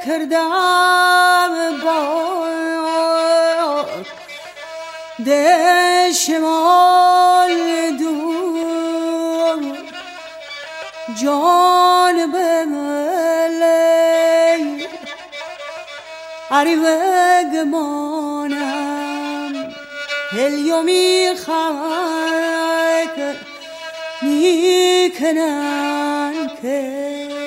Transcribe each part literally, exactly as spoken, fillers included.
کردم با دشمال دور جان بملی عری بگمانم هلیو میخواد میکنن که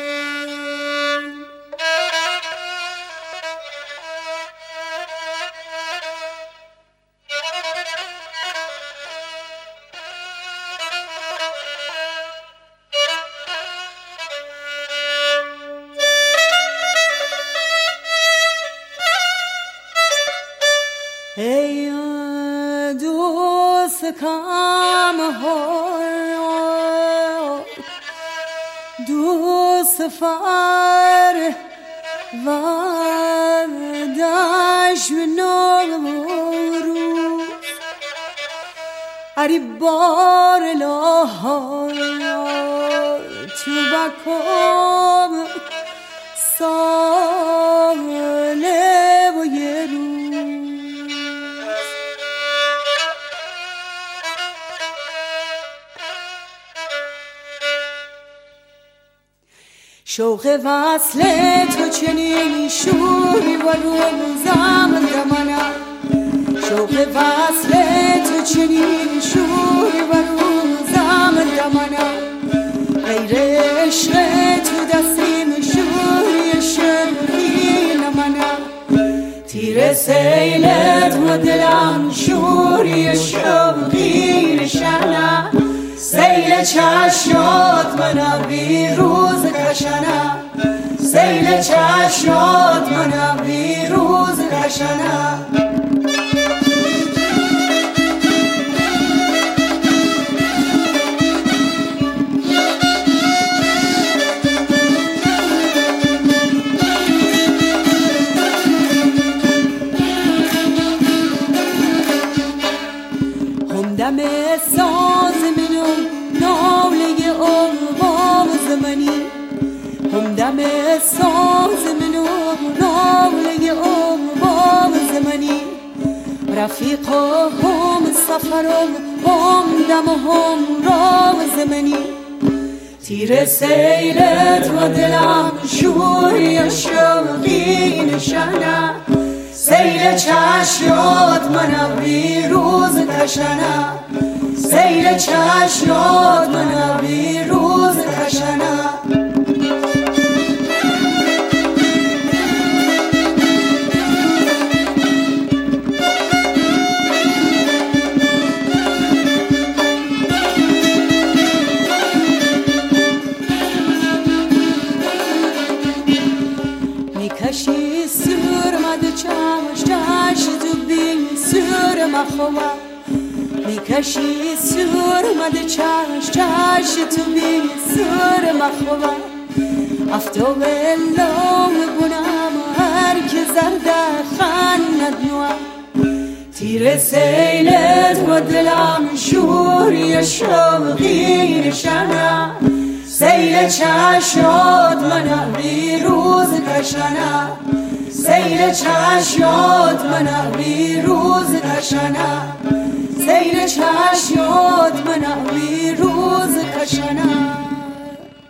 ای دوست کم ها دوست فر و دشم نورو اری بار لاها تو بکم ساله و یه رو شوق وصل تو چنین شوری و روزم دمنم شوق وصل تو چنین شوری و روزم دمنم غیر عشق تو دستیم شوری شوری نمنم تیر سیلت و دلم شوری شوقی نشنم سیل چشمات منم بیروز کشنم سیل چشمات منم بیروز کشنم همدم ساز منم ناله آواز زمانی همدم ساز منم ناله آواز زمانی رفیقا هم سفرم هم دم هم راز زمانی تیر سیلت و دلم شوری شوقی نشنم سیل چشمات منم بیروز کشنم سیل چشمات منم بیروز کشنم میکشی سور مد چمش چش تو بین سور مخوام میکشی سور مد چمش چش تو بین سور مخوام افتو بلام بونم هر که زرده خند نوام تیر سیلت و دلم شوری شوقی نشنم سیل چشمات منم بیروز کشنم سیل چشمات منم بیروز کشنم سیل چشمات منم بیروز کشنم